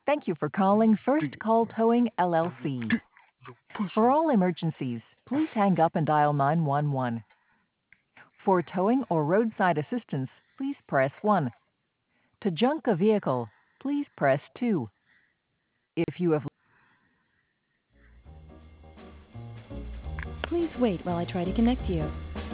Thank you for calling Do First you, Call Towing do you, LLC. do you push For me? all emergencies, please hang up and dial 911. For towing or roadside assistance, please press 1. To junk a vehicle, please press 2. If you have Please wait while I try to connect you.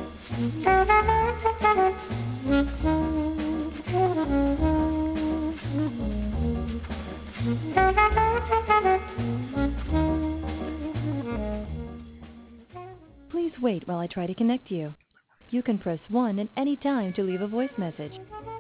Please wait while I try to connect you. You can press 1 at any time to leave a voice message.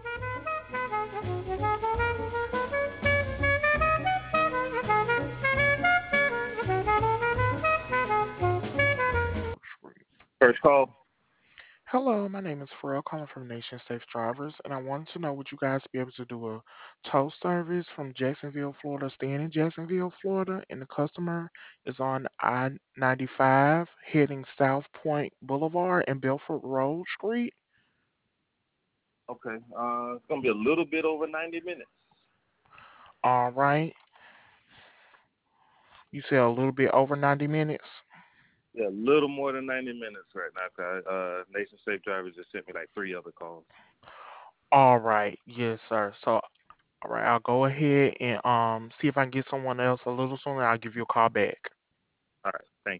First call. Hello, my name is Pharrell calling from Nation Safe Drivers, and I wanted to know would you guys be able to do a tow service from Jacksonville, Florida, staying in Jacksonville, Florida, and the customer is on I-95 heading South Point Boulevard and Belfort Road Street. Okay. It's gonna be a little bit over 90 minutes. All right. You said a little bit over 90 minutes. Yeah, a little more than 90 minutes right now. 'Cause, Nation Safe Drivers just sent me like three other calls. All right. Yes, sir. So, all right, I'll go ahead and see if I can get someone else a little sooner. I'll give you a call back. All right. Thank you.